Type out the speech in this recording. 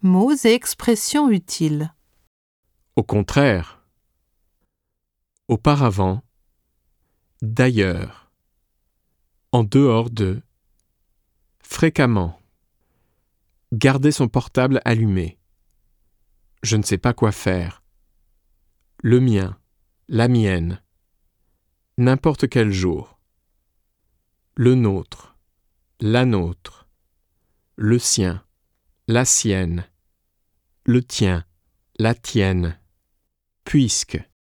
Mots et expressions utiles. Au contraire. Auparavant. D'ailleurs. En dehors de. Fréquemment. Garder son portable allumé. Je ne sais pas quoi faire. Le mien. La mienne. N'importe quel jour. Le nôtre. La nôtre. Le sien. La sienne. Le tien. La tienne. Puisque.